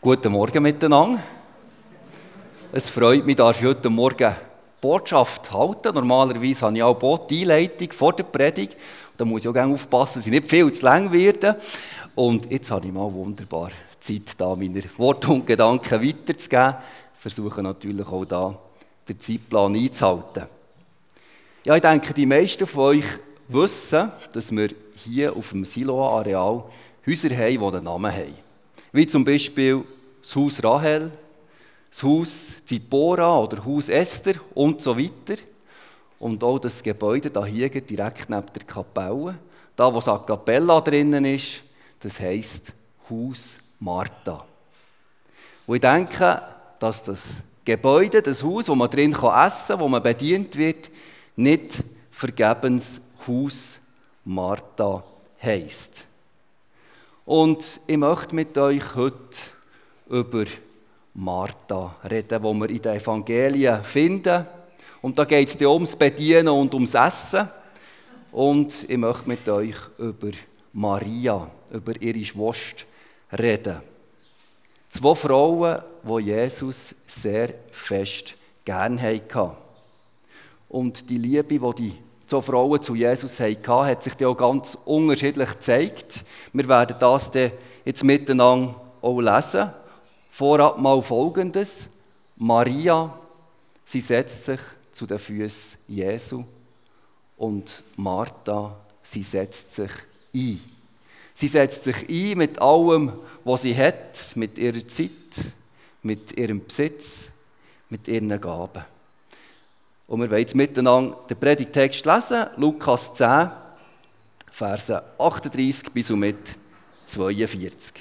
Guten Morgen miteinander. Es freut mich, dass ich heute Morgen Botschaft halten. Normalerweise habe ich auch die Einleitung vor der Predigt. Da muss ich auch gerne aufpassen, dass ich nicht viel zu lang werde. Und jetzt habe ich mal wunderbar Zeit, da meine Worte und Gedanken weiterzugeben. Ich versuche natürlich auch da den Zeitplan einzuhalten. Ja, ich denke, die meisten von euch wissen, dass wir hier auf dem Siloa-Areal Häuser haben, die einen Namen haben. Wie zum Beispiel das Haus Rahel, das Haus Zippora oder Haus Esther und so weiter. Und auch das Gebäude da hier direkt neben der Kapelle, da wo A Cappella drinnen ist, das heisst Haus Martha. Und ich denke, dass das Gebäude, das Haus, wo man drin essen kann, wo man bedient wird, nicht vergebens Haus Martha heisst. Und ich möchte mit euch heute über Martha reden, wo wir in den Evangelien finden. Und da geht es ums Bedienen und ums Essen. Und ich möchte mit euch über Maria, über ihre Schwester reden. 2 Frauen, die Jesus sehr fest gern hatten. Und die Liebe, die 2 Frauen zu Jesus hatten, hat sich dann auch ganz unterschiedlich gezeigt. Wir werden das dann jetzt miteinander auch lesen. Vorab mal Folgendes. Maria, sie setzt sich zu den Füßen Jesu. Und Martha, sie setzt sich ein. Sie setzt sich ein mit allem, was sie hat, mit ihrer Zeit, mit ihrem Besitz, mit ihren Gaben. Und wir wollen jetzt miteinander den Predigtext lesen, Lukas 10, Verse 38 bis und mit 42.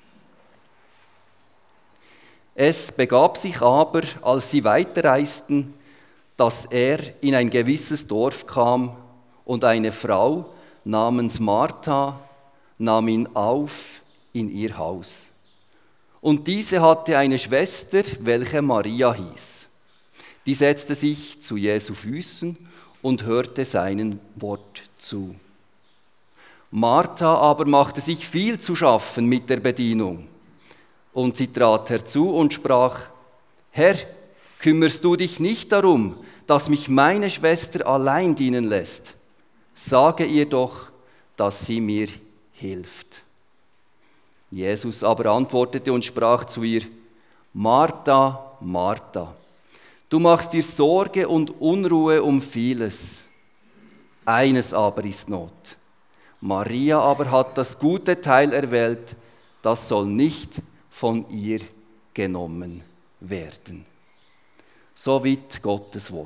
Es begab sich aber, als sie weiterreisten, dass er in ein gewisses Dorf kam und eine Frau namens Martha nahm ihn auf in ihr Haus. Und diese hatte eine Schwester, welche Maria hieß. Die setzte sich zu Jesu Füßen und hörte seinen Wort zu. Martha aber machte sich viel zu schaffen mit der Bedienung. Und sie trat herzu und sprach: Herr, kümmerst du dich nicht darum, dass mich meine Schwester allein dienen lässt? Sage ihr doch, dass sie mir hilft. Jesus aber antwortete und sprach zu ihr: Martha, Martha, du machst dir Sorge und Unruhe um vieles. Eines aber ist Not. Maria aber hat das gute Teil erwählt, das soll nicht von ihr genommen werden. Soweit Gottes Wort.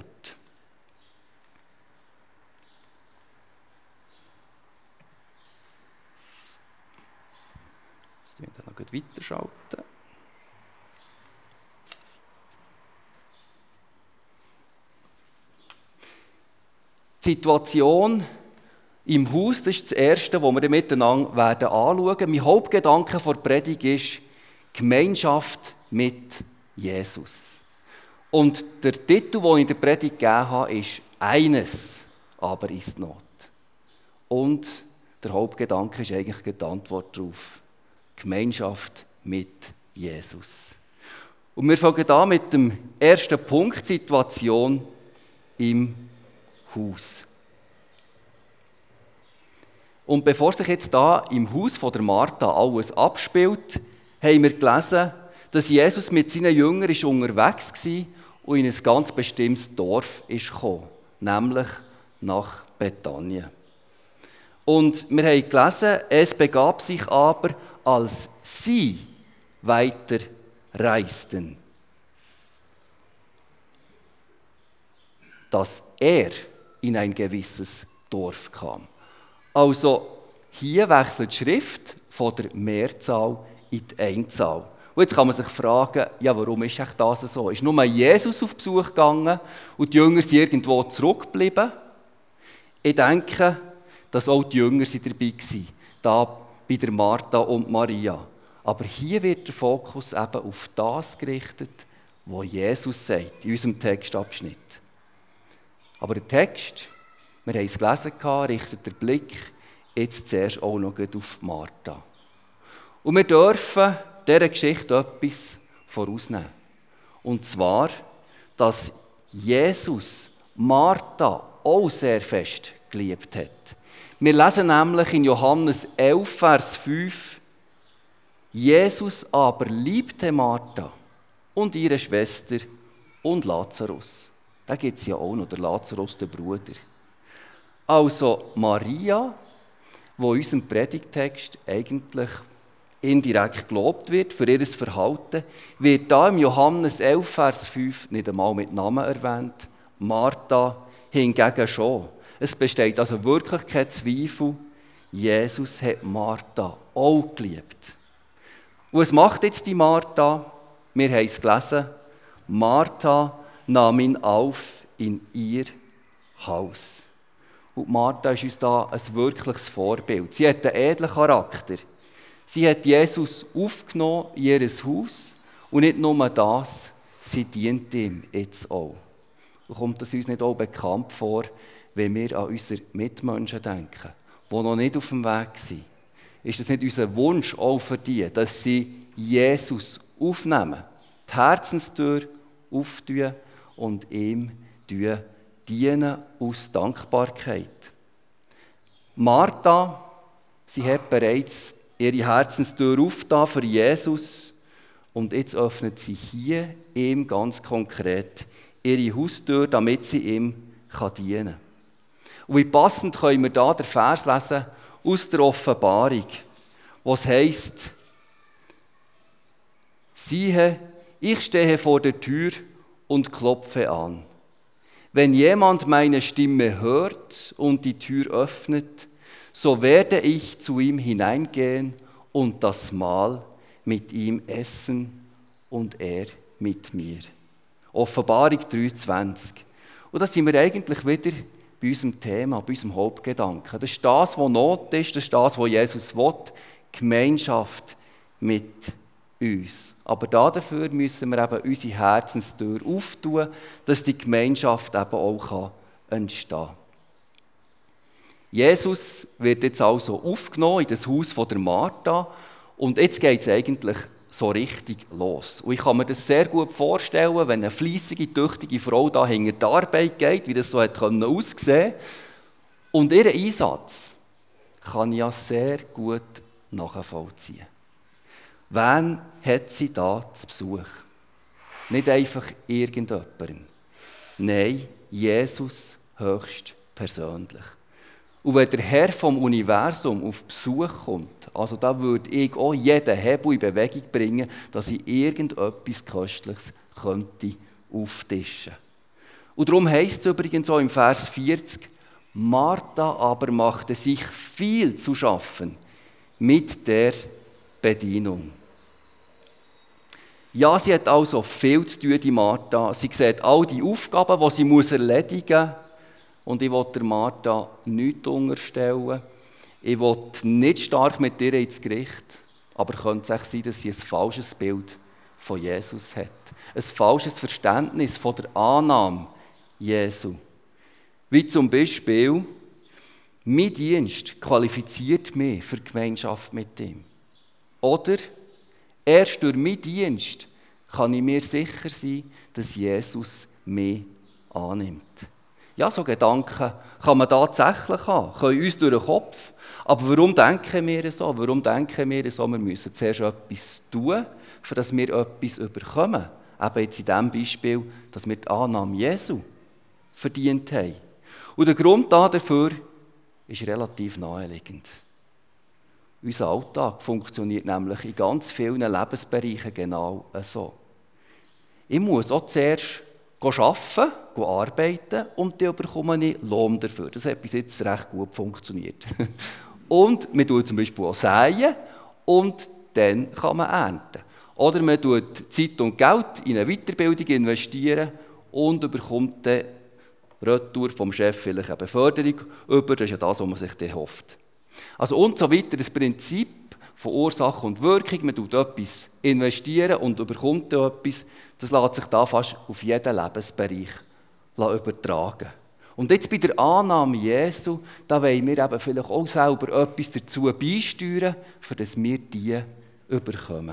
Jetzt werden wir noch weiterschalten. Die Situation im Haus, das ist das Erste, das wir miteinander anschauen werden. Mein Hauptgedanke der Predigt ist Gemeinschaft mit Jesus. Und der Titel, den ich in der Predigt gegeben habe, ist «Eines aber ist Not». Und der Hauptgedanke ist eigentlich die Antwort darauf. Gemeinschaft mit Jesus. Und wir fangen an mit dem ersten Punkt, Situation im Haus. Und bevor sich jetzt da im Haus von der Martha alles abspielt, haben wir gelesen, dass Jesus mit seinen Jüngern unterwegs war und in ein ganz bestimmtes Dorf kam, nämlich nach Bethanien. Und wir haben gelesen, es begab sich aber, als sie weiter reisten, dass er in ein gewisses Dorf kam. Also hier wechselt die Schrift von der Mehrzahl in die Einzahl. Und jetzt kann man sich fragen, ja, warum ist das so? Ist nur Jesus auf Besuch gegangen und die Jünger sind irgendwo zurückgeblieben? Ich denke, dass auch die Jünger dabei waren, da bei der Martha und Maria. Aber hier wird der Fokus eben auf das gerichtet, was Jesus sagt in unserem Textabschnitt. Aber der Text, wir haben es gelesen, richtet den Blick jetzt zuerst auch noch auf Martha. Und wir dürfen dieser Geschichte etwas vorausnehmen. Und zwar, dass Jesus Martha auch sehr fest geliebt hat. Wir lesen nämlich in Johannes 11, Vers 5, Jesus aber liebte Martha und ihre Schwester und Lazarus. Da gibt es ja auch noch, der Lazarus, der Bruder. Also Maria, wo in unserem Predigtext eigentlich indirekt gelobt wird für ihr Verhalten, wird da im Johannes 11, Vers 5 nicht einmal mit Namen erwähnt. Martha hingegen schon. Es besteht also wirklich kein Zweifel, Jesus hat Martha auch geliebt. Und was macht jetzt die Martha? Wir haben es gelesen. Martha nahm ihn auf in ihr Haus. Und Martha ist uns da ein wirkliches Vorbild. Sie hat einen edlen Charakter. Sie hat Jesus aufgenommen in ihr Haus. Und nicht nur das, sie dient ihm jetzt auch. Und kommt das uns nicht auch bekannt vor, wenn wir an unsere Mitmenschen denken, die noch nicht auf dem Weg sind? Ist es nicht unser Wunsch auch für die, dass sie Jesus aufnehmen, die Herzenstür auftun und ihm dienen aus Dankbarkeit? Martha, sie hat bereits ihre Herzenstür aufgetan für Jesus und jetzt öffnet sie hier ihm ganz konkret ihre Haustür, damit sie ihm dienen kann. Und wie passend können wir da den Vers lesen aus der Offenbarung, wo es heisst: Siehe, ich stehe vor der Tür und klopfe an. Wenn jemand meine Stimme hört und die Tür öffnet, so werde ich zu ihm hineingehen und das Mahl mit ihm essen und er mit mir. Offenbarung 3,20. Und da sind wir eigentlich wieder bei unserem Thema, bei unserem Hauptgedanken. Das ist das, was Not ist, das ist das, was Jesus will, Gemeinschaft mit uns. Aber dafür müssen wir eben unsere Herzenstür auftun, dass die Gemeinschaft eben auch entstehen kann. Jesus wird jetzt also aufgenommen in das Haus von der Martha und jetzt geht es eigentlich so richtig los. Und ich kann mir das sehr gut vorstellen, wenn eine fleissige, tüchtige Frau da hinter die Arbeit geht, wie das so aussehen konnte. Und ihren Einsatz kann ich ja sehr gut nachvollziehen. Wen hat sie da zu Besuch? Nicht einfach irgendjemanden. Nein, Jesus höchst persönlich. Und wenn der Herr vom Universum auf Besuch kommt, also da würde ich auch jeden Hebel in Bewegung bringen, dass ich irgendetwas Köstliches könnte auftischen. Und darum heisst es übrigens auch im Vers 40, Martha aber machte sich viel zu schaffen mit der Bedienung. Ja, sie hat also viel zu tun, die Martha. Sie sieht all die Aufgaben, die sie erledigen muss. Und ich will der Martha nichts unterstellen. Ich will nicht stark mit ihr ins Gericht. Aber könnte es auch sein, dass sie ein falsches Bild von Jesus hat. Ein falsches Verständnis von der Annahme Jesu. Wie zum Beispiel, mein Dienst qualifiziert mich für die Gemeinschaft mit ihm. Oder erst durch meinen Dienst kann ich mir sicher sein, dass Jesus mich annimmt. Ja, so Gedanken kann man tatsächlich haben, können uns durch den Kopf. Aber warum denken wir so? Warum denken wir so? Wir müssen zuerst etwas tun, für dass wir etwas überkommen. Eben jetzt in diesem Beispiel, dass wir die Annahme Jesu verdient haben. Und der Grund dafür ist relativ naheliegend. Unser Alltag funktioniert nämlich in ganz vielen Lebensbereichen genau so. Ich muss auch zuerst arbeiten und dann bekomme ich Lohn dafür. Das hat bis jetzt recht gut funktioniert. Und man tut zum Beispiel auch säen und dann kann man ernten. Oder man tut Zeit und Geld in eine Weiterbildung investieren und bekommt dann retour vom Chef vielleicht eine Beförderung über. Das ist ja das, was man sich dann hofft. Also und so weiter, das Prinzip von Ursache und Wirkung, man tut etwas investieren und bekommt etwas, das lässt sich da fast auf jeden Lebensbereich übertragen. Und jetzt bei der Annahme Jesu, da wollen wir eben vielleicht auch selber etwas dazu beisteuern, für das wir die überkommen.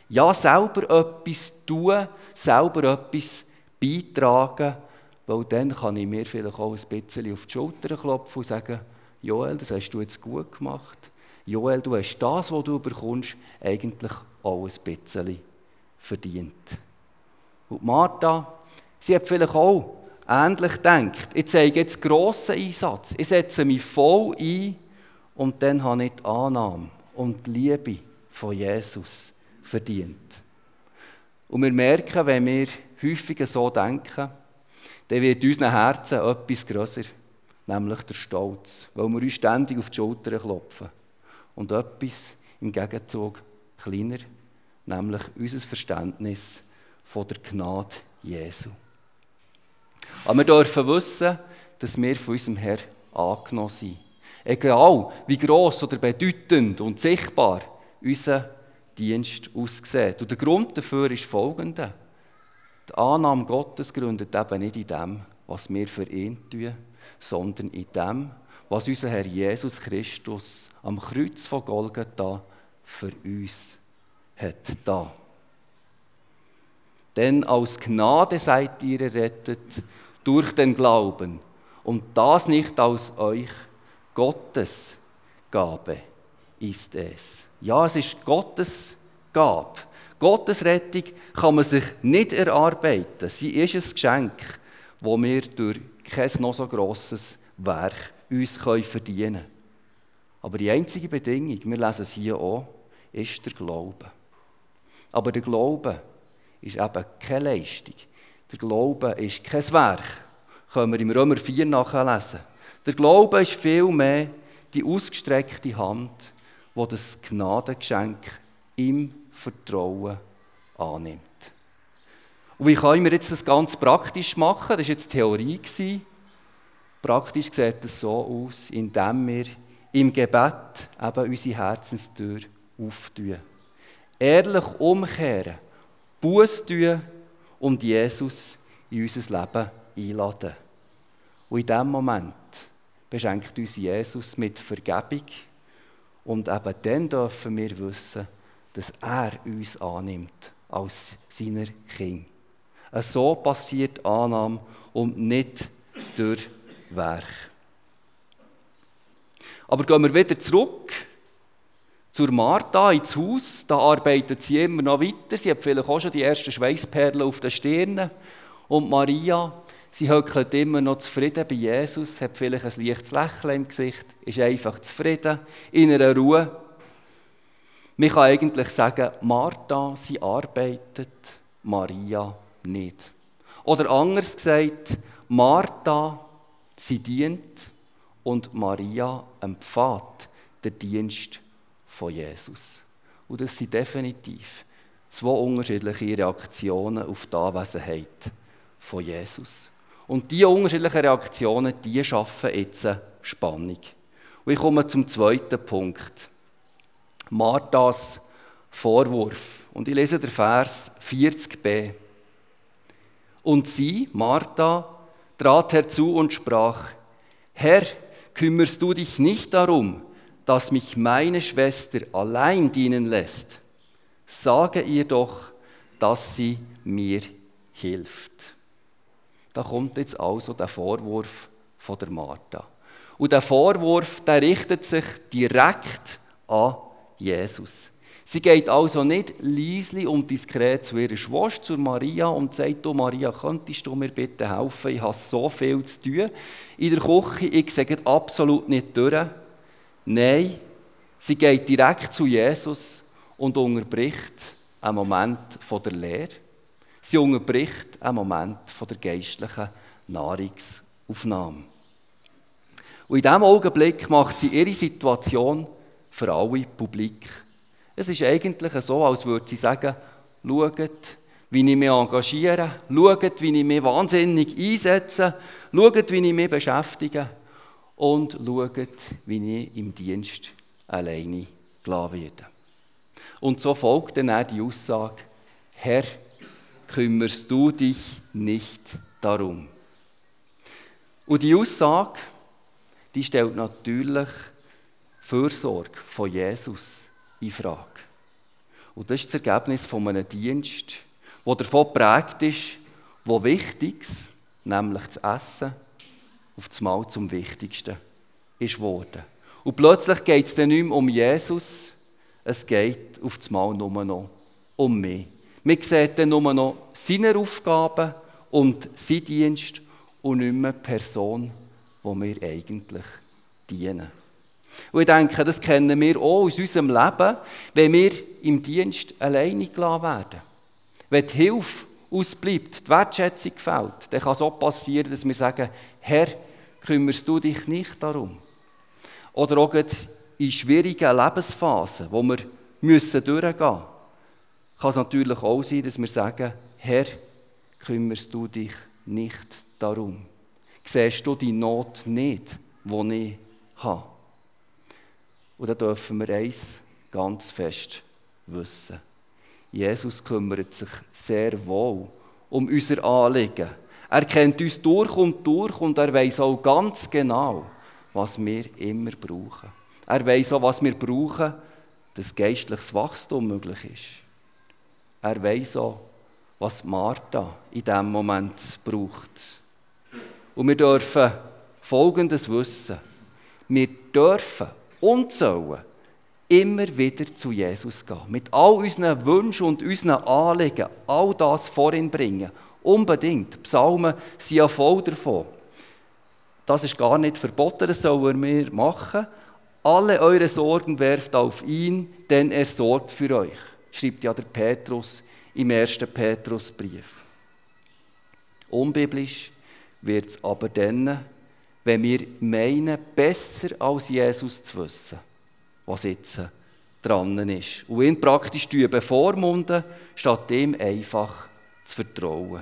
Ja, selber etwas tun, selber etwas beitragen, weil dann kann ich mir vielleicht auch ein bisschen auf die Schulter klopfen und sagen, Joel, das hast du jetzt gut gemacht. Joel, du hast das, was du bekommst, eigentlich auch ein bisschen verdient. Und Martha, sie hat vielleicht auch ähnlich gedacht. Ich zeige jetzt grossen Einsatz. Ich setze mich voll ein und dann habe ich die Annahme und die Liebe von Jesus verdient. Und wir merken, wenn wir häufiger so denken, dann wird in unseren Herzen etwas grösser, nämlich der Stolz, weil wir uns ständig auf die Schulter klopfen. Und etwas im Gegenzug kleiner, nämlich unser Verständnis von der Gnade Jesu. Aber wir dürfen wissen, dass wir von unserem Herrn angenommen sind. Egal, wie gross oder bedeutend und sichtbar unser Dienst aussieht. Und der Grund dafür ist folgender. Die Annahme Gottes gründet eben nicht in dem, was wir für ihn tun, sondern in dem, was unser Herr Jesus Christus am Kreuz von Golgatha für uns hat da. Denn aus Gnade seid ihr errettet durch den Glauben und das nicht aus euch, Gottes Gabe ist es. Ja, es ist Gottes Gabe. Gottes Rettung kann man sich nicht erarbeiten. Sie ist ein Geschenk, das wir durch kein noch so grosses Werk uns verdienen können. Aber die einzige Bedingung, wir lesen es hier auch, ist der Glaube. Aber der Glaube ist eben keine Leistung. Der Glaube ist kein Werk. Können wir im Römer 4 nachlesen. Der Glaube ist vielmehr die ausgestreckte Hand, die das Gnadengeschenk im Vertrauen annimmt. Und wie können wir jetzt das ganz praktisch machen? Das war jetzt Theorie. Praktisch sieht es so aus, indem wir im Gebet eben unsere Herzenstür auftun. Ehrlich umkehren, Buße tun und Jesus in unser Leben einladen. Und in diesem Moment beschenkt uns Jesus mit Vergebung und eben dann dürfen wir wissen, dass er uns annimmt als seiner Kind. So passiert Annahme und nicht durch Werk. Aber gehen wir wieder zurück zur Martha ins Haus. Da arbeitet sie immer noch weiter. Sie hat vielleicht auch schon die ersten Schweißperlen auf den Stirnen. Und Maria, sie hockt immer noch zufrieden bei Jesus, hat vielleicht ein leichtes Lächeln im Gesicht, ist einfach zufrieden, in einer Ruhe. Man kann eigentlich sagen, Martha, sie arbeitet, Maria nicht. Oder anders gesagt, Martha, sie dient und Maria empfängt den Dienst von Jesus. Und das sind definitiv zwei unterschiedliche Reaktionen auf die Anwesenheit von Jesus. Und diese unterschiedlichen Reaktionen, die schaffen jetzt eine Spannung. Und ich komme zum zweiten Punkt. Marthas Vorwurf. Und ich lese den Vers 40b. Und sie, Martha, trat herzu und sprach: Herr, kümmerst du dich nicht darum, dass mich meine Schwester allein dienen lässt? Sage ihr doch, dass sie mir hilft. Da kommt jetzt also der Vorwurf von der Martha. Und der Vorwurf, der richtet sich direkt an Jesus. Sie geht also nicht leislich und diskret zu ihrer Schwester, zu Maria, und sagt: Du Maria, könntest du mir bitte helfen? Ich habe so viel zu tun in der Küche, ich sehe absolut nicht durch. Nein, sie geht direkt zu Jesus und unterbricht einen Moment von der Lehre. Sie unterbricht einen Moment von der geistlichen Nahrungsaufnahme. Und in diesem Augenblick macht sie ihre Situation für alle publik. Es ist eigentlich so, als würde sie sagen: Schaut, wie ich mich engagiere, schaut, wie ich mich wahnsinnig einsetze, schaut, wie ich mich beschäftige und schaut, wie ich im Dienst alleine gelassen werde. Und so folgt dann auch die Aussage: Herr, kümmerst du dich nicht darum? Und die Aussage, die stellt natürlich die Fürsorge von Jesus in Frage. Und das ist das Ergebnis von einem Dienst, der davon geprägt ist, wo Wichtiges, nämlich das Essen, auf das Mal zum Wichtigsten ist geworden. Und plötzlich geht es dann nicht mehr um Jesus, es geht auf das Mal nur noch um mich. Man sieht dann nur noch seine Aufgaben und seinen Dienst und nicht mehr die Person, die wir eigentlich dienen. Und ich denke, das kennen wir auch aus unserem Leben, wenn wir im Dienst alleine gelassen werden. Wenn die Hilfe ausbleibt, die Wertschätzung fehlt, dann kann es auch passieren, dass wir sagen, Herr, kümmerst du dich nicht darum? Oder auch in schwierigen Lebensphasen, wo wir durchgehen müssen, kann es natürlich auch sein, dass wir sagen, Herr, kümmerst du dich nicht darum? Siehst du die Not nicht, die ich habe? Und da dürfen wir eins ganz fest wissen. Jesus kümmert sich sehr wohl um unser Anliegen. Er kennt uns durch und er weiss auch ganz genau, was wir immer brauchen. Er weiss auch, was wir brauchen, dass geistliches Wachstum möglich ist. Er weiss auch, was Martha in diesem Moment braucht. Und wir dürfen Folgendes wissen. Wir dürfen und sollen immer wieder zu Jesus gehen. Mit all unseren Wünschen und unseren Anliegen, all das vor ihn bringen. Unbedingt. Die Psalmen sind ja voll davon. Das ist gar nicht verboten, das sollen wir machen. Alle eure Sorgen werft auf ihn, denn er sorgt für euch, schreibt ja der Petrus im 1. Petrusbrief. Unbiblisch wird es aber dann, wenn wir meinen, besser als Jesus zu wissen, was jetzt dran ist. Und ihn praktisch bevormunden, statt ihm einfach zu vertrauen.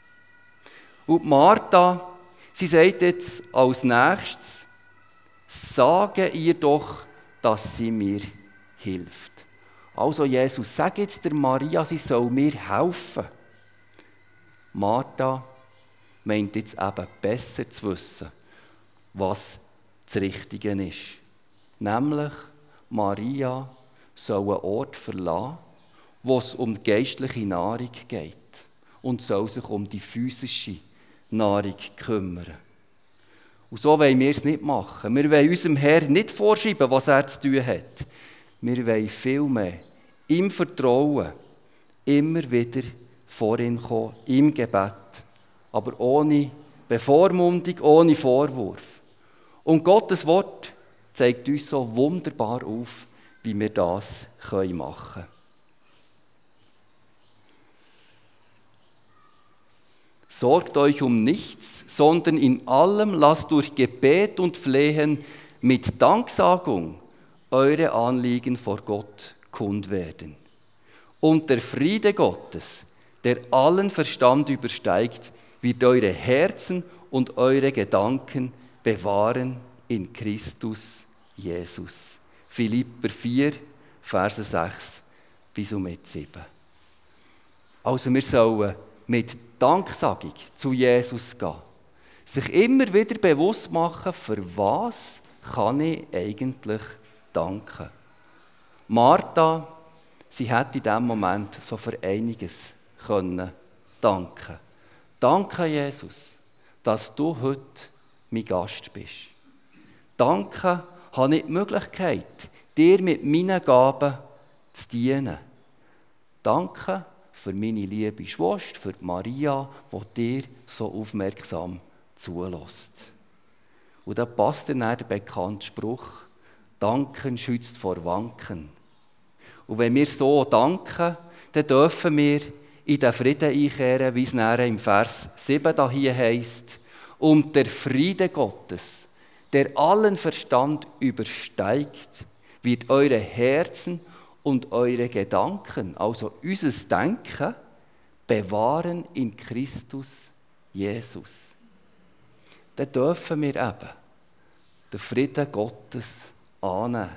Und Martha, sie sagt jetzt als nächstes, sage ihr doch, dass sie mir hilft. Also Jesus, sag jetzt der Maria, sie soll mir helfen. Martha meint jetzt eben besser zu wissen, was das Richtige ist. Nämlich, Maria soll einen Ort verlassen, wo es um die geistliche Nahrung geht und soll sich um die physische Nahrung kümmern. Und so wollen wir es nicht machen. Wir wollen unserem Herrn nicht vorschreiben, was er zu tun hat. Wir wollen vielmehr im Vertrauen immer wieder vor ihn kommen, im Gebet, aber ohne Bevormundung, ohne Vorwurf. Und Gottes Wort zeigt uns so wunderbar auf, wie wir das machen können. Sorgt euch um nichts, sondern in allem lasst durch Gebet und Flehen mit Danksagung eure Anliegen vor Gott kund werden. Und der Friede Gottes, der allen Verstand übersteigt, wird eure Herzen und eure Gedanken bewahren in Christus Jesus. Philipper 4, Verse 6 bis um 7. Also wir sollen mit Danksagung zu Jesus gehen. Sich immer wieder bewusst machen, für was kann ich eigentlich danken. Martha, sie hätte in diesem Moment so für einiges können danken. Danke, Jesus, dass du heute mein Gast bist. Danke, habe ich die Möglichkeit, dir mit meinen Gaben zu dienen. Danke für meine liebe Schwester, für Maria, die dir so aufmerksam zulässt. Und da passt dann der bekannte Spruch, Danken schützt vor Wanken. Und wenn wir so danken, dann dürfen wir in den Frieden einkehren, wie es nachher im Vers 7 da hier heisst. Und der Friede Gottes, der allen Verstand übersteigt, wird eure Herzen und eure Gedanken, also unser Denken, bewahren in Christus Jesus. Dann dürfen wir eben den Frieden Gottes annehmen.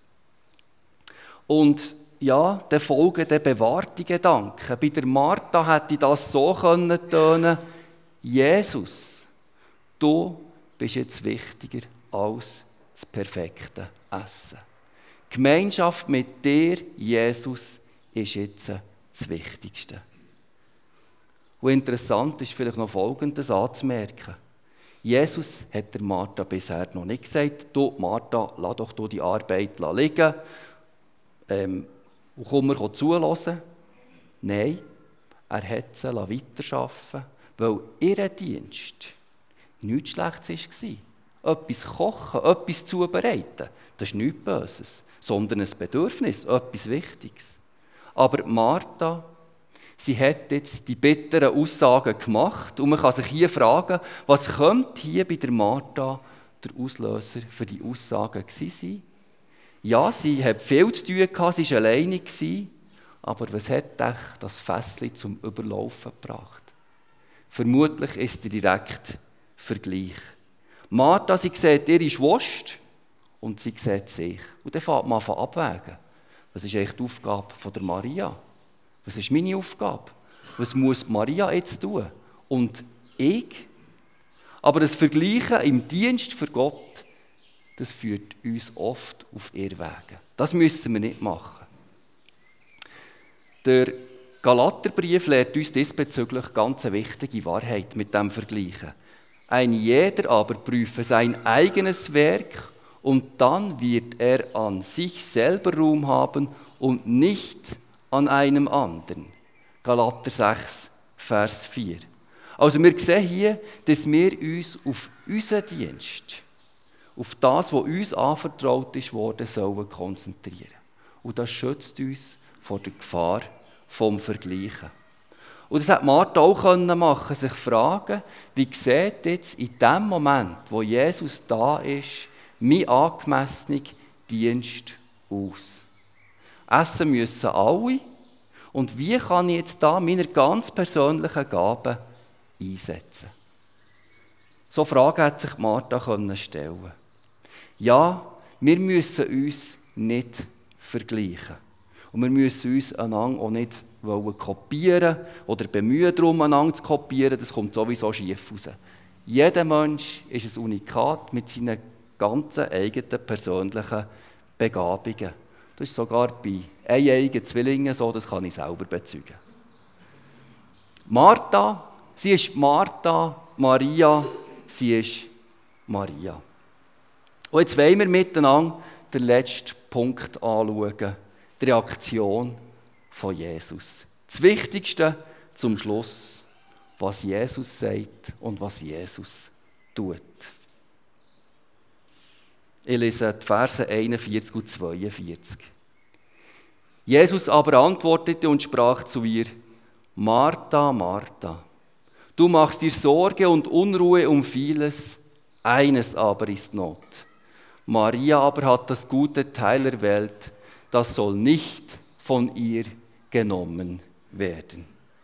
Und ja, dann folgen der bewahrte Gedanken. Bei der Martha hätte das so tönen: Jesus, du bist jetzt wichtiger als das perfekte Essen. Gemeinschaft mit dir, Jesus, ist jetzt das Wichtigste. Und interessant ist vielleicht noch Folgendes anzumerken. Jesus hat der Martha bisher noch nicht gesagt, du Martha, lass doch du die Arbeit liegen und komm mir zuhören. Nein, er hat sie weiterarbeiten, weil ihr Dienst nichts Schlechtes war. Etwas kochen, etwas zubereiten, das ist nichts Böses, sondern ein Bedürfnis, etwas Wichtiges. Aber Martha, sie hat jetzt die bitteren Aussagen gemacht und man kann sich hier fragen, was könnte hier bei der Martha der Auslöser für die Aussagen gewesen sein? Ja, sie hat viel zu tun gehabt, sie war alleine, aber was hat das Fässchen zum Überlaufen gebracht? Vermutlich ist der direkte Vergleich. Martha, sie sieht ihre Schwester und sie sieht sich. Und dann fängt man an abwägen. Was ist eigentlich die Aufgabe von der Maria? Was ist meine Aufgabe? Was muss Maria jetzt tun? Und ich? Aber das Vergleichen im Dienst für Gott, das führt uns oft auf Irrwege. Das müssen wir nicht machen. Der Galaterbrief lehrt uns diesbezüglich ganz eine wichtige Wahrheit mit dem Vergleichen. Ein jeder aber prüfe sein eigenes Werk und dann wird er an sich selber Ruhm haben und nicht an einem anderen. Galater 6, Vers 4. Also wir sehen hier, dass wir uns auf unseren Dienst, auf das, was uns anvertraut ist worden, sollen konzentrieren. Und das schützt uns vor der Gefahr vom Vergleichen. Und das hat Martha auch machen, sich fragen, wie sieht jetzt in dem Moment, wo Jesus da ist, mein angemessener Dienst aus? Essen müssen alle. Und wie kann ich jetzt da meine ganz persönlichen Gaben einsetzen? So Fragen hat sich Martha stellen. Ja, wir müssen uns nicht vergleichen. Und wir müssen uns einander auch nicht kopieren oder bemühen darum, einander zu kopieren. Das kommt sowieso schief raus. Jeder Mensch ist ein Unikat mit seinen ganzen eigenen persönlichen Begabungen. Das ist sogar bei eineiigen Zwillingen so, das kann ich selber bezeugen. Martha, sie ist Martha, Maria, sie ist Maria. Und jetzt wollen wir miteinander den letzten Punkt anschauen, die Reaktion von Jesus. Das Wichtigste zum Schluss, was Jesus sagt und was Jesus tut. Ich lese die Verse 41 und 42. Jesus aber antwortete und sprach zu ihr: Martha, Martha, du machst dir Sorge und Unruhe um vieles, eines aber ist Not. Maria aber hat das gute Teil erwählt, das soll nicht von ihr genommen werden.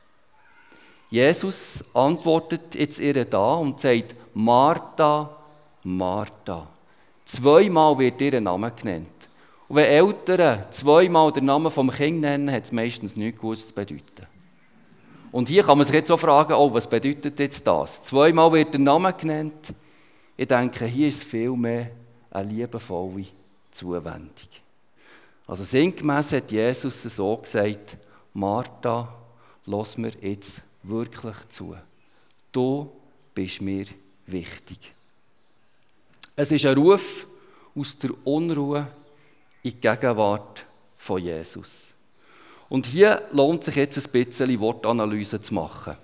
Jesus antwortet jetzt ihr da und sagt: Martha, Martha. Zweimal wird ihr Name genannt. Und wenn Eltern zweimal den Namen vom Kind nennen, hat es meistens nichts Gutes zu bedeuten. Und hier kann man sich jetzt auch fragen, was bedeutet jetzt das? Zweimal wird der Name genannt. Ich denke, hier ist vielmehr eine liebevolle Zuwendung. Also sinngemäss hat Jesus so gesagt: Martha, lass mir jetzt wirklich zu. Du bist mir wichtig. Es ist ein Ruf aus der Unruhe in die Gegenwart von Jesus. Und hier lohnt sich jetzt ein bisschen Wortanalyse zu machen.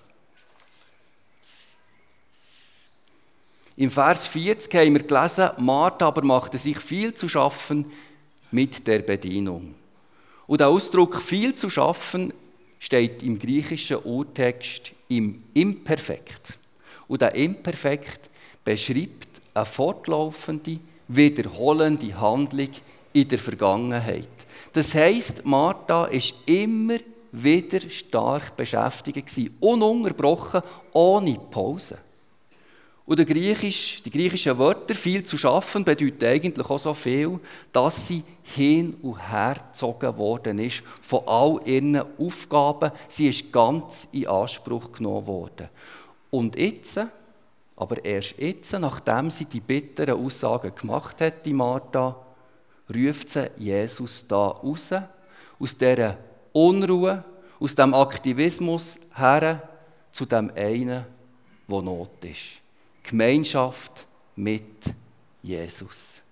Im Vers 40 haben wir gelesen, Martha aber machte sich viel zu schaffen mit der Bedienung. Und der Ausdruck viel zu schaffen steht im griechischen Urtext im Imperfekt. Und der Imperfekt beschreibt eine fortlaufende, wiederholende Handlung in der Vergangenheit. Das heisst, Martha war immer wieder stark beschäftigt, ununterbrochen, ohne Pause. Und die griechischen Wörter, viel zu schaffen, bedeuten eigentlich auch so viel, dass sie hin und her gezogen worden ist von all ihren Aufgaben. Sie ist ganz in Anspruch genommen worden. Und jetzt, aber erst jetzt, nachdem sie die bitteren Aussagen gemacht hat, die Martha, ruft sie Jesus da raus, aus dieser Unruhe, aus dem Aktivismus her zu dem einen, der Not ist. Gemeinschaft mit Jesus.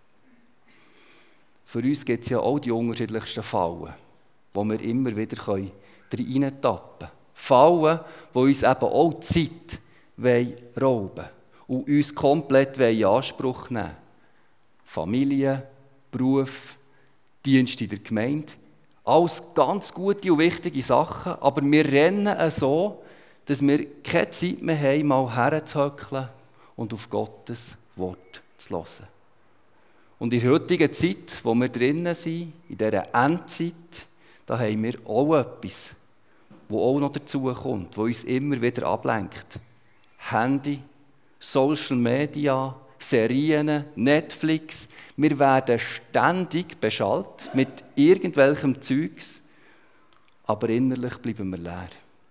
Für uns gibt es ja auch die unterschiedlichsten Fallen, wo wir immer wieder reintappen können. Fallen, die uns eben auch Zeit rauben wollen und uns komplett in Anspruch nehmen wollen. Familie, Beruf, Dienst in der Gemeinde. Alles ganz gute und wichtige Sachen, aber wir rennen so, dass wir keine Zeit mehr haben, mal herzuhöckeln und auf Gottes Wort zu hören. Und in der heutigen Zeit, wo wir drinnen sind, in dieser Endzeit, da haben wir auch etwas, das auch noch dazu kommt, das uns immer wieder ablenkt. Handy, Social Media, Serien, Netflix. Wir werden ständig beschallt mit irgendwelchem Zeugs, aber innerlich bleiben wir leer.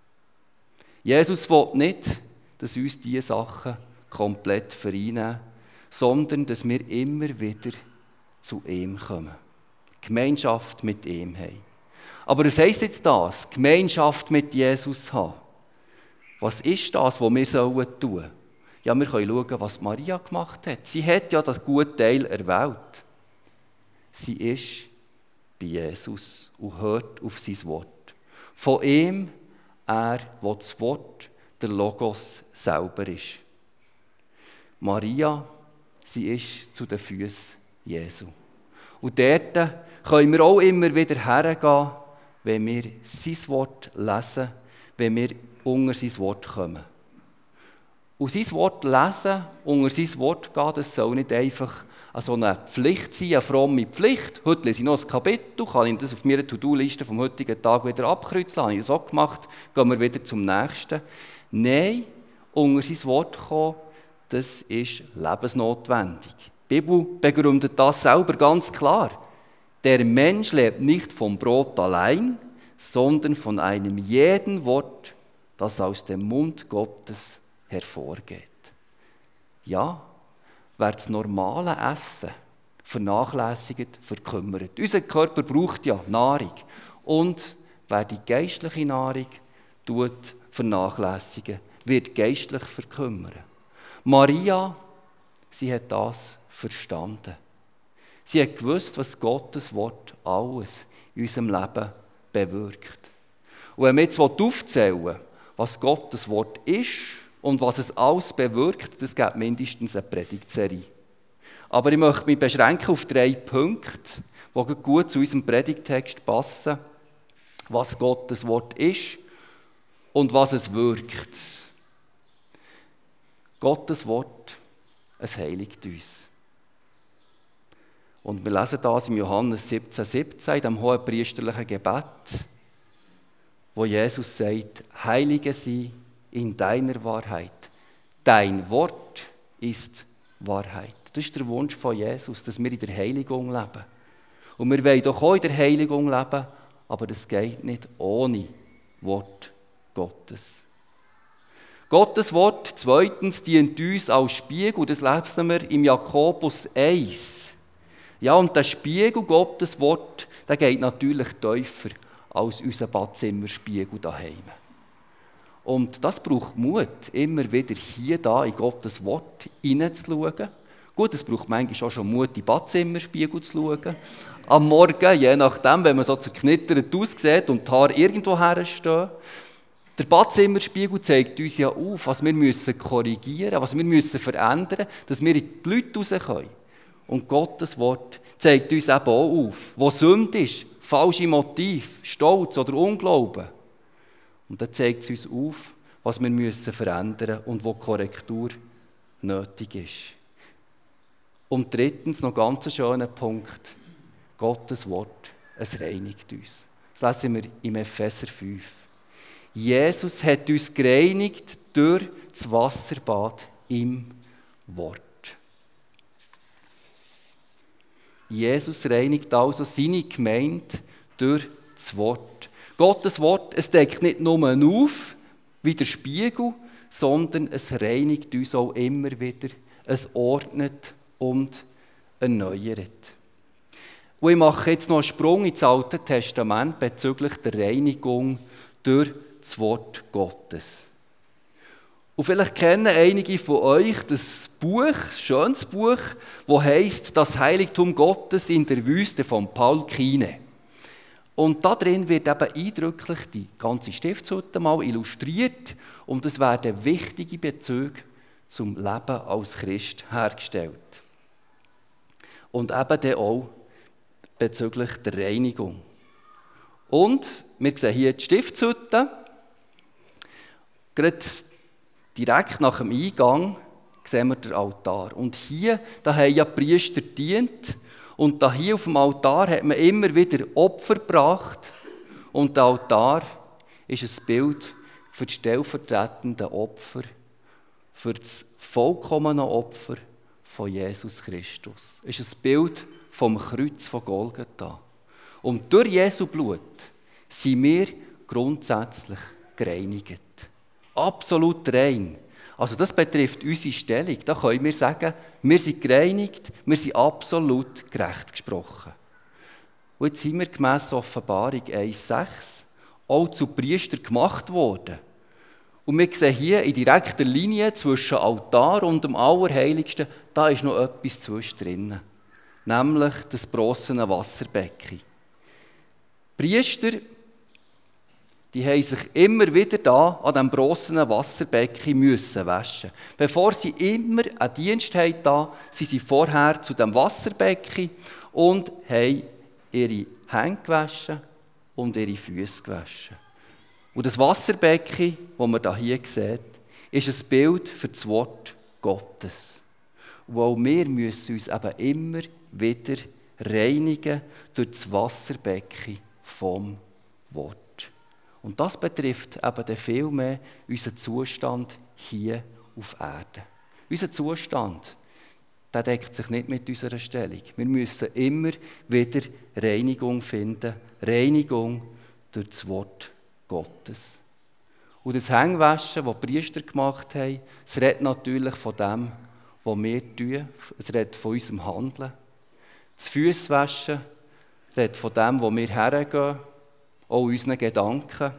Jesus will nicht, dass uns diese Sachen komplett vereinnehmen, sondern dass wir immer wieder zu ihm kommen. Gemeinschaft mit ihm haben. Aber was heisst jetzt das? Gemeinschaft mit Jesus haben. Was ist das, was wir tun sollen? Ja, wir können schauen, was Maria gemacht hat. Sie hat ja das gute Teil erwählt. Sie ist bei Jesus und hört auf sein Wort. Von ihm, wo das Wort, der Logos selber ist. Maria, sie ist zu den Füßen Jesu. Und dort können wir auch immer wieder hergehen, wenn wir sein Wort lesen, wenn wir unter sein Wort kommen. Und sein Wort lesen, unter sein Wort gehen, das soll nicht einfach so eine Pflicht sein, eine fromme Pflicht. Heute lese ich noch ein Kapitel, kann ich das auf meiner To-Do-Liste vom heutigen Tag wieder abkreuzen. Habe ich das auch gemacht, gehen wir wieder zum nächsten. Nein, unter sein Wort kommen, das ist lebensnotwendig. Die Bibel begründet das selber ganz klar. Der Mensch lebt nicht vom Brot allein, sondern von einem jeden Wort, das aus dem Mund Gottes hervorgeht. Ja, wer das normale Essen vernachlässigt, verkümmert. Unser Körper braucht ja Nahrung. Und wer die geistliche Nahrung vernachlässigen, wird geistlich verkümmern. Maria, sie hat das verstanden. Sie hat gewusst, was Gottes Wort alles in unserem Leben bewirkt. Und wenn wir jetzt aufzählen wollen, was Gottes Wort ist und was es alles bewirkt, das gibt mindestens eine Predigtserie. Aber ich möchte mich beschränken auf 3 Punkte, die gut zu unserem Predigttext passen, was Gottes Wort ist und was es wirkt. Gottes Wort, es heiligt uns. Und wir lesen das im Johannes 17,17, in dem hohenpriesterlichen Gebet, wo Jesus sagt, heilige sie in deiner Wahrheit. Dein Wort ist Wahrheit. Das ist der Wunsch von Jesus, dass wir in der Heiligung leben. Und wir wollen doch auch in der Heiligung leben, aber das geht nicht ohne Wort Gottes. Gottes Wort, 2. dient uns als Spiegel, das lesen wir im Jakobus 1. Ja, und der Spiegel, Gottes Wort, der geht natürlich tiefer als unser Badzimmerspiegel daheim. Und das braucht Mut, immer wieder hier in Gottes Wort hineinzuschauen. Gut, es braucht manchmal auch schon Mut, in den Badzimmerspiegel zu schauen. Am Morgen, je nachdem, wenn man so zerknittert aussieht und die Haare irgendwo herstehen. Der Badzimmerspiegel zeigt uns ja auf, was wir korrigieren müssen, was wir verändern müssen, dass wir in die Leute raus können. Und Gottes Wort zeigt uns eben auch auf, wo Sünde ist, falsche Motive, Stolz oder Unglauben. Und dann zeigt es uns auf, was wir verändern müssen und wo Korrektur nötig ist. Und 3. noch ganz ein schöner Punkt. Gottes Wort, es reinigt uns. Das lesen wir im Epheser 5. Jesus hat uns gereinigt durch das Wasserbad im Wort. Jesus reinigt also seine Gemeinde durch das Wort. Gottes Wort, es deckt nicht nur auf, wie der Spiegel, sondern es reinigt uns auch immer wieder. Es ordnet und erneuert. Und ich mache jetzt noch einen Sprung ins Alte Testament bezüglich der Reinigung durch das Wort Gottes. Und vielleicht kennen einige von euch das Buch, ein schönes Buch, das heisst «Das Heiligtum Gottes in der Wüste» von Paul Kine. Und da drin wird eben eindrücklich die ganze Stiftshütte mal illustriert und es werden wichtige Bezüge zum Leben als Christ hergestellt. Und eben dann auch bezüglich der Reinigung. Und wir sehen hier die Stiftshütte. Gerade direkt nach dem Eingang sehen wir den Altar. Und hier, da haben ja die Priester gedient. Und da hier auf dem Altar hat man immer wieder Opfer gebracht. Und der Altar ist ein Bild für die stellvertretenden Opfer, für das vollkommene Opfer von Jesus Christus. Es ist ein Bild vom Kreuz von Golgatha. Und durch Jesu Blut sind wir grundsätzlich gereinigt. Absolut rein. Also das betrifft unsere Stellung. Da können wir sagen, wir sind gereinigt, wir sind absolut gerecht gesprochen. Und jetzt sind wir gemäss Offenbarung 1,6 auch zu Priestern gemacht worden. Und wir sehen hier in direkter Linie zwischen Altar und dem Allerheiligsten, da ist noch etwas zwischendrin. Nämlich das bronzene Wasserbecken. Priester, die haben sich immer wieder da an diesem bronzenen Wasserbecken müssen waschen. Bevor sie immer einen Dienst hatten, sind sie vorher zu dem Wasserbecken und haben ihre Hände gewaschen und ihre Füße gewaschen. Und das Wasserbecken, das man hier sieht, ist ein Bild für das Wort Gottes. Und auch wir müssen uns eben immer wieder reinigen durch das Wasserbecken vom Wort. Und das betrifft eben dann viel mehr unseren Zustand hier auf Erden. Unser Zustand, der deckt sich nicht mit unserer Stellung. Wir müssen immer wieder Reinigung finden. Reinigung durch das Wort Gottes. Und das Hängewaschen, das die Priester gemacht haben, es redet natürlich von dem, was wir tun. Es redet von unserem Handeln. Das Füßwaschen redet von dem, wo wir hergehen, auch unseren Gedanken.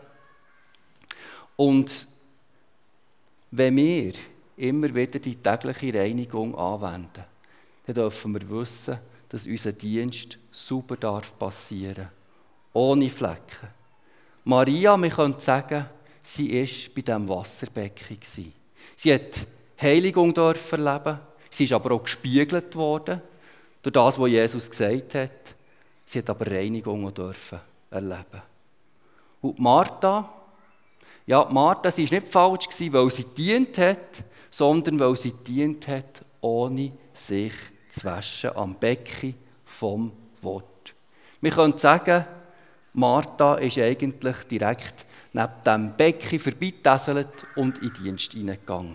Und wenn wir immer wieder die tägliche Reinigung anwenden, dann dürfen wir wissen, dass unser Dienst sauber passieren darf, ohne Flecken. Maria, wir können sagen, sie war bei diesem Wasserbecken. Sie hat Heiligung erleben, sie ist aber auch gespiegelt worden durch das, was Jesus gesagt hat. Sie hat aber Reinigung erleben. Und Martha, ja, Martha, sie war nicht falsch, weil sie gedient hat, sondern weil sie gedient hat, ohne sich zu waschen am Becken vom Wort. Wir können sagen, Martha ist eigentlich direkt neben dem Becken vorbeigetäselt und in den Dienst hineingegangen.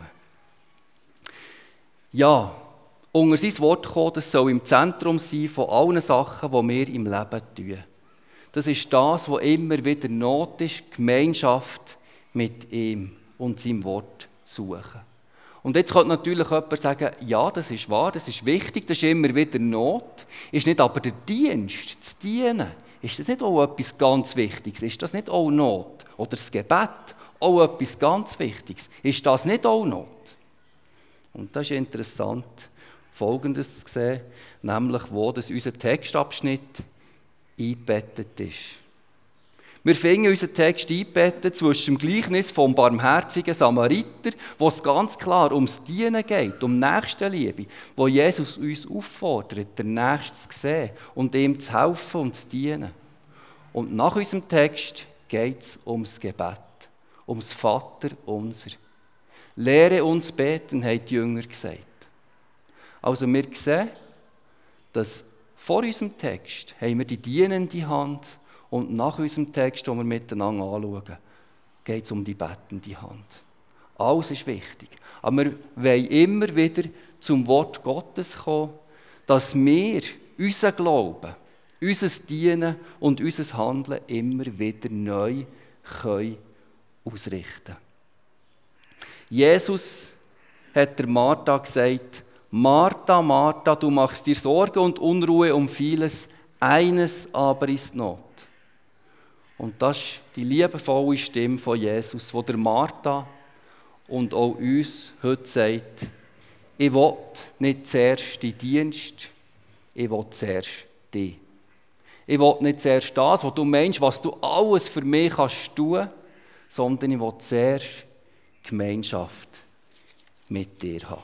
Ja, unter sein Wort kommen, das soll im Zentrum sein von allen Sachen, die wir im Leben tun. Das ist das, was immer wieder Not ist, Gemeinschaft mit ihm und seinem Wort suchen. Und jetzt könnte natürlich jemand sagen, ja, das ist wahr, das ist wichtig, das ist immer wieder Not. Ist nicht aber der Dienst, das Dienen, ist das nicht auch etwas ganz Wichtiges? Ist das nicht auch Not? Oder das Gebet, auch etwas ganz Wichtiges? Ist das nicht auch Not? Und das ist interessant, Folgendes zu sehen, nämlich wo das unser Textabschnitt eingebettet ist. Wir finden unseren Text eingebettet zwischen dem Gleichnis vom barmherzigen Samariter, wo es ganz klar ums Dienen geht, um Nächstenliebe, wo Jesus uns auffordert, den Nächsten zu sehen und ihm zu helfen und zu dienen. Und nach unserem Text geht es ums Gebet, ums Vater unser. Lehre uns beten, haben die Jünger gesagt. Also wir sehen, dass vor unserem Text haben wir die dienende Hand und nach unserem Text, den wir miteinander anschauen, geht es um die bettende Hand. Alles ist wichtig. Aber wir wollen immer wieder zum Wort Gottes kommen, dass wir unseren Glauben, unser Dienen und unser Handeln immer wieder neu ausrichten können. Jesus hat der Martha gesagt, Martha, Martha, du machst dir Sorge und Unruhe um vieles, Eines aber ist Not. Und das ist die liebevolle Stimme von Jesus, die der Martha und auch uns heute sagt, ich will nicht zuerst deinen Dienst, ich will zuerst dich. Ich will nicht zuerst das, was du meinst, was du alles für mich kannst tun, sondern ich will zuerst Gemeinschaft mit dir haben.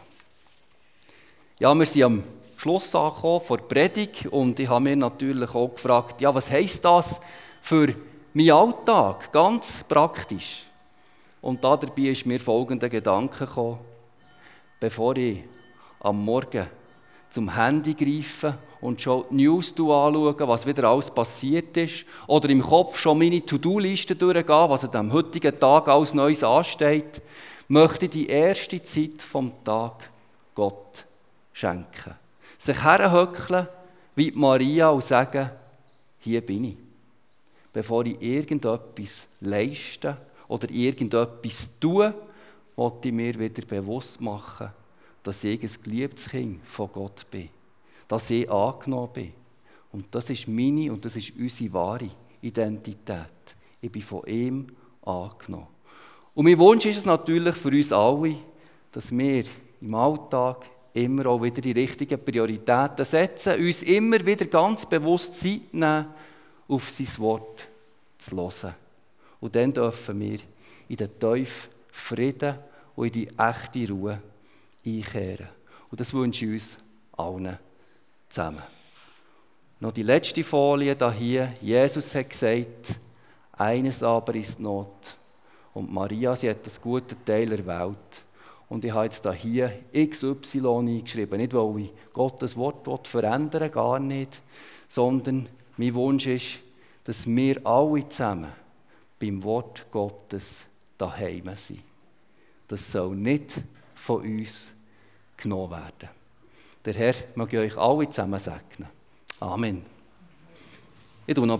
Ja, wir sind am Schluss angekommen vor der Predigt und ich habe mir natürlich auch gefragt, ja, was heisst das für meinen Alltag, ganz praktisch? Und dabei ist mir folgender Gedanke gekommen, bevor ich am Morgen zum Handy greife und schon die News anschaue, was wieder alles passiert ist, oder im Kopf schon meine To-Do-Liste durchgehe, was an diesem heutigen Tag alles Neues ansteht, möchte ich die erste Zeit vom Tag Gott schenken. Sich herhöckeln wie Maria und sagen, hier bin ich. Bevor ich irgendetwas leiste oder irgendetwas tue, wollte ich mir wieder bewusst machen, dass ich ein geliebtes Kind von Gott bin. Dass ich angenommen bin. Und das ist meine und das ist unsere wahre Identität. Ich bin von ihm angenommen. Und mein Wunsch ist es natürlich für uns alle, dass wir im Alltag immer auch wieder die richtigen Prioritäten setzen, uns immer wieder ganz bewusst Zeit nehmen, auf sein Wort zu hören. Und dann dürfen wir in den tiefen Frieden und in die echte Ruhe einkehren. Und das wünsche ich uns allen zusammen. Noch die letzte Folie hier. Jesus hat gesagt, eines aber ist Not. Und Maria, sie hat das gute Teil erwählt. Und ich habe jetzt hier XY eingeschrieben. Nicht, weil ich Gottes Wort verändern will, gar nicht. Sondern mein Wunsch ist, dass wir alle zusammen beim Wort Gottes daheim sind. Das soll nicht von uns genommen werden. Der Herr mag euch alle zusammen segnen. Amen. Ich bete noch.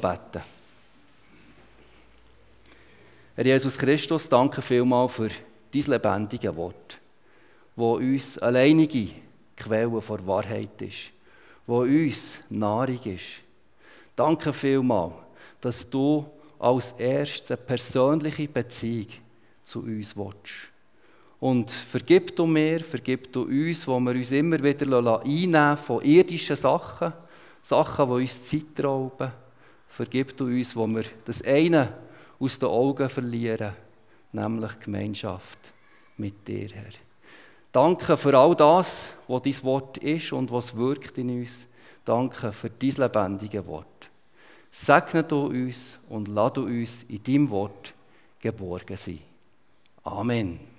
Herr Jesus Christus, danke vielmals für dein lebendige Wort, wo uns alleinige Quelle vor Wahrheit ist, wo uns Nahrung ist. Danke vielmals, dass du als erstes eine persönliche Beziehung zu uns willst. Und vergib du mir, vergib du uns, wo wir uns immer wieder einnehmen von irdischen Sachen, Sachen, die uns Zeit rauben. Vergib du uns, wo wir das eine aus den Augen verlieren, nämlich Gemeinschaft mit dir, Herr. Danke für all das, was dein Wort ist und was wirkt in uns. Danke für dein lebendige Wort. Segne du uns und lass du uns in deinem Wort geborgen sein. Amen.